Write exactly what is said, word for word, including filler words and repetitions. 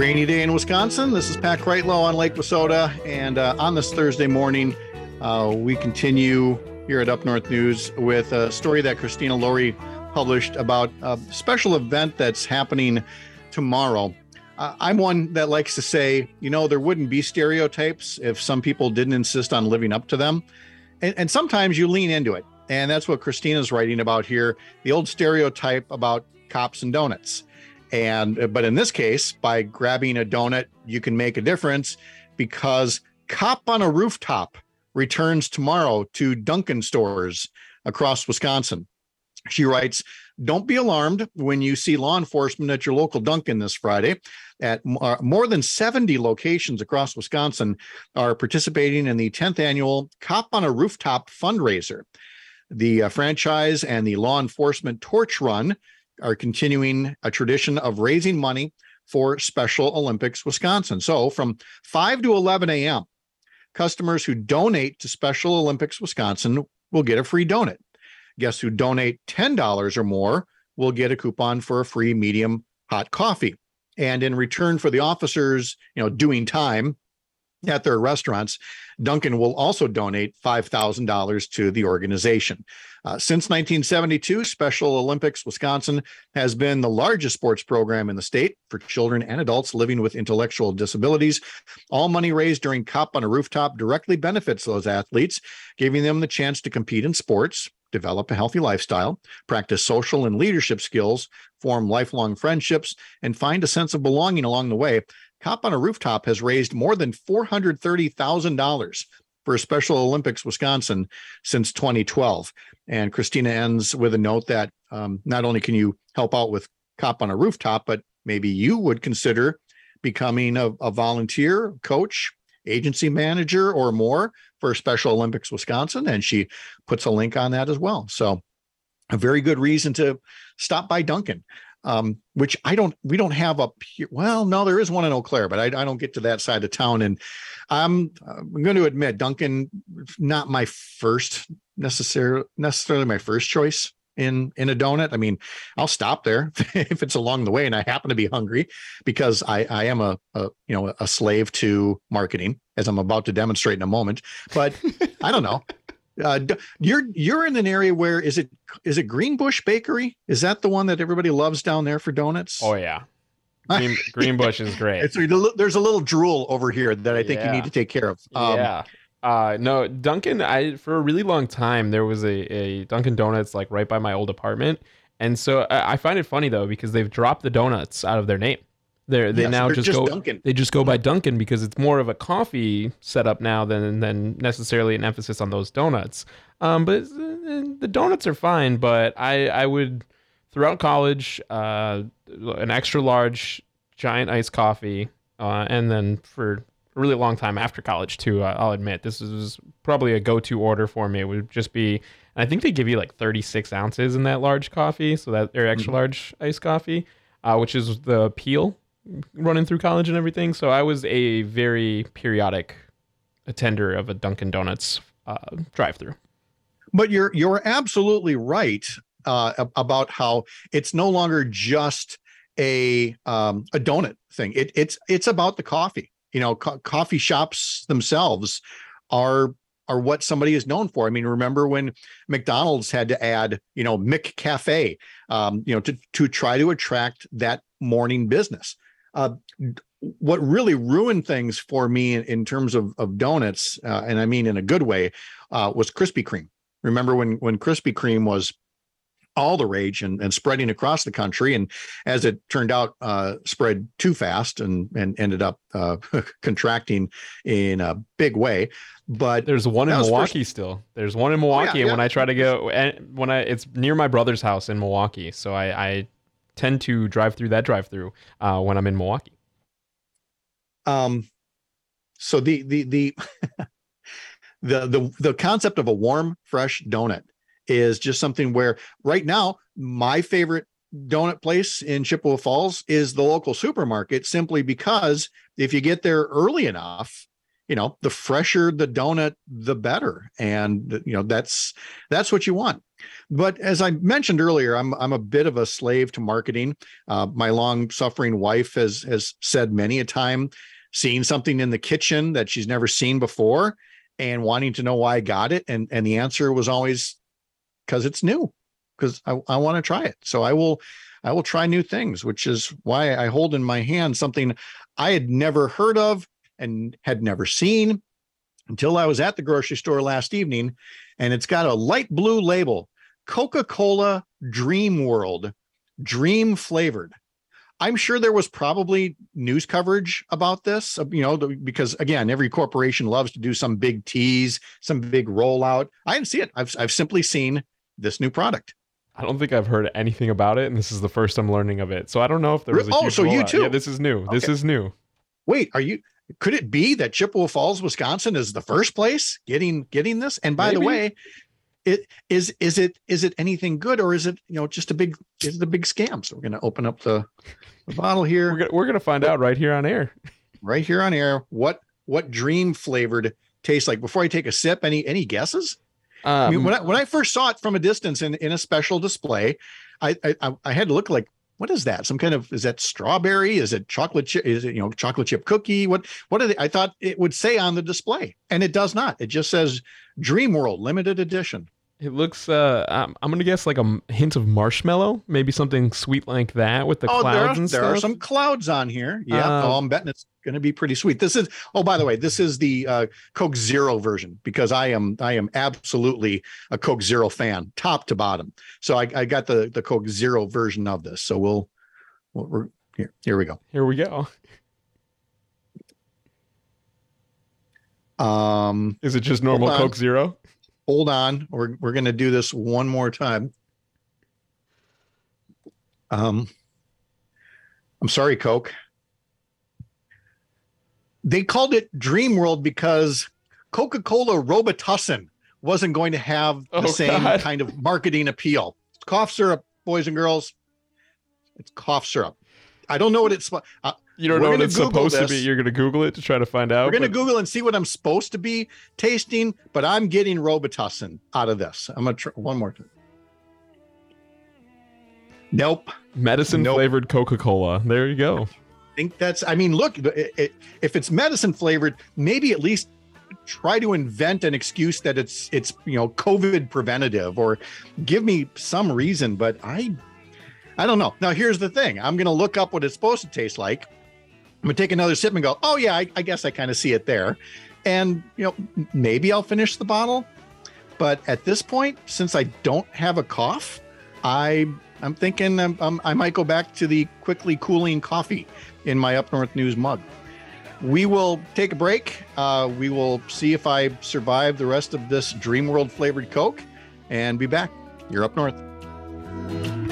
Rainy day in Wisconsin. This is Pat Kreitlow on Lake Wissota. And uh, on this Thursday morning, uh, we continue here at Up North News with a story that Christina Laurie published about a special event that's happening tomorrow. Uh, I'm one that likes to say, you know, there wouldn't be stereotypes if some people didn't insist on living up to them. And, and sometimes you lean into it. And that's what Christina's writing about here, the old stereotype about cops and donuts. And but in this case, by grabbing a donut, you can make a difference, because Cop on a Rooftop returns tomorrow to Dunkin' stores across Wisconsin. She writes, don't be alarmed when you see law enforcement at your local Dunkin' this Friday. At uh, more than seventy locations across Wisconsin are participating in the tenth annual Cop on a Rooftop fundraiser. The uh, franchise and the law enforcement torch run are continuing a tradition of raising money for Special Olympics Wisconsin. So from five to eleven a.m., customers who donate to Special Olympics Wisconsin will get a free donut. Guests who donate ten dollars or more will get a coupon for a free medium hot coffee. And in return for the officers, you know, doing time at their restaurants, Dunkin' will also donate five thousand dollars to the organization. Uh, since nineteen seventy-two, Special Olympics Wisconsin has been the largest sports program in the state for children and adults living with intellectual disabilities. All money raised during Cop on a Rooftop directly benefits those athletes, giving them the chance to compete in sports, develop a healthy lifestyle, practice social and leadership skills, form lifelong friendships, and find a sense of belonging along the way. Cop on a Rooftop has raised more than four hundred thirty thousand dollars for Special Olympics Wisconsin since twenty twelve. And Christina ends with a note that um, not only can you help out with Cop on a Rooftop, but maybe you would consider becoming a, a volunteer, coach, agency manager, or more for Special Olympics Wisconsin. And she puts a link on that as well. So a very good reason to stop by Dunkin'. Um, which I don't, we don't have up here. Well, no, there is one in Eau Claire, but I, I don't get to that side of town. And I'm, I'm going to admit, Dunkin', not my first necessarily, necessarily my first choice in, in a donut. I mean, I'll stop there if it's along the way and I happen to be hungry, because I, I am a, a, you know, a slave to marketing, as I'm about to demonstrate in a moment, but I don't know. Uh, you're you're in an area where is it is it Greenbush Bakery? Is that the one that everybody loves down there for donuts? Oh yeah, Green, Greenbush is great. It's, there's a little drool over here that I think yeah. you need to take care of. Um, yeah. Uh, no, Dunkin'. I for a really long time there was a, a Dunkin' Donuts like right by my old apartment, and so I, I find it funny though, because they've dropped the donuts out of their name. They're, they yes, now just, just go. Dunkin'. They just go by Dunkin' because it's more of a coffee setup now than than necessarily an emphasis on those donuts. Um, but the donuts are fine. But I I would throughout college uh, an extra large giant iced coffee, uh, and then for a really long time after college too. Uh, I'll admit this was probably a go-to order for me. It would just be. I think they give you like thirty-six ounces in that large coffee, so that or extra mm-hmm. large iced coffee, uh, which is the peel running through college and everything. So I was a very periodic attender of a Dunkin' Donuts uh, drive-through. But you're you're absolutely right uh, about how it's no longer just a um, a donut thing. It, it's it's about the coffee. You know, co- coffee shops themselves are are what somebody is known for. I mean, remember when McDonald's had to add, you know, McCafe, um, you know, to to try to attract that morning business. Uh, what really ruined things for me in, in terms of, of donuts, uh, and I mean in a good way, uh, was Krispy Kreme. Remember when when Krispy Kreme was all the rage and, and spreading across the country, and as it turned out, uh, spread too fast and and ended up uh, contracting in a big way. But there's one in Milwaukee first... still. There's one in Milwaukee, oh, yeah, and yeah. when I try to go, and when I it's near my brother's house in Milwaukee, so I. I tend to drive through that drive-through uh, when I'm in Milwaukee. Um, so the the the the the the concept of a warm, fresh donut is just something where right now my favorite donut place in Chippewa Falls is the local supermarket, simply because if you get there early enough, you know, the fresher the donut, the better. And, you know, that's, that's what you want. But as I mentioned earlier, I'm, I'm a bit of a slave to marketing. Uh, my long suffering wife has, has said many a time, seeing something in the kitchen that she's never seen before and wanting to know why I got it. And, and the answer was always because it's new, because I, I want to try it. So I will, I will try new things, which is why I hold in my hand something I had never heard of and had never seen until I was at the grocery store last evening. And it's got a light blue label, Coca-Cola Dream World, dream flavored. I'm sure there was probably news coverage about this, you know, because again, every corporation loves to do some big tease, some big rollout. I didn't see it. I've, I've simply seen this new product. I don't think I've heard anything about it, and this is the first I'm learning of it. So I don't know if there was a oh, huge so rollout. you too? Yeah, this is new. Okay. This is new. Wait, are you? Could it be that Chippewa Falls, Wisconsin, is the first place getting getting this? And by Maybe. the way, it is is it is it anything good, or is it, you know, just a big is it a big scam? So we're going to open up the, the bottle here. We're gonna, we're going to find out right here on air. Right here on air, what what dream flavored tastes like. Before I take a sip, any any guesses? Um, I mean, when I when I first saw it from a distance in, in a special display, I, I I had to look like, what is that? Some kind of, is that strawberry? Is it chocolate chip? Is it, you know, chocolate chip cookie? What what are they? I thought it would say on the display, and it does not. It just says Dream World Limited Edition. It looks, uh, I'm, I'm going to guess like a hint of marshmallow, maybe something sweet like that with the oh, clouds there are, and there stuff. There are some clouds on here. Yeah, uh, oh, I'm betting it's going to be pretty sweet. This is, oh, by the way, this is the uh, Coke Zero version, because I am I am absolutely a Coke Zero fan, top to bottom. So I, I got the, the Coke Zero version of this. So we'll, we'll we're here. Here we go. Here we go. Um, is it just normal Coke Zero? Hold on, we're we're gonna do this one more time. Um, I'm sorry, Coke. They called it Dream World because Coca-Cola Robitussin wasn't going to have the oh, same God. kind of marketing appeal. It's cough syrup, boys and girls. It's cough syrup. I don't know what it's. Uh, You don't know what it's Google supposed this. to be. You're going to Google it to try to find out. We're going to but... Google and see what I'm supposed to be tasting, but I'm getting Robitussin out of this. I'm going to try one more time. Nope. Medicine nope. flavored Coca-Cola. There you go. I think that's, I mean, look, it, it, if it's medicine flavored, maybe at least try to invent an excuse that it's, it's, you know, COVID preventative, or give me some reason, but I, I don't know. Now, here's the thing. I'm going to look up what it's supposed to taste like. I'm gonna take another sip and go, oh yeah, I, I guess I kind of see it there. And, you know, maybe I'll finish the bottle. But at this point, since I don't have a cough, I, I'm thinking I'm, I'm, I might go back to the quickly cooling coffee in my Up North News mug. We will take a break. Uh, we will see if I survive the rest of this Dream World flavored Coke and be back. You're Up North.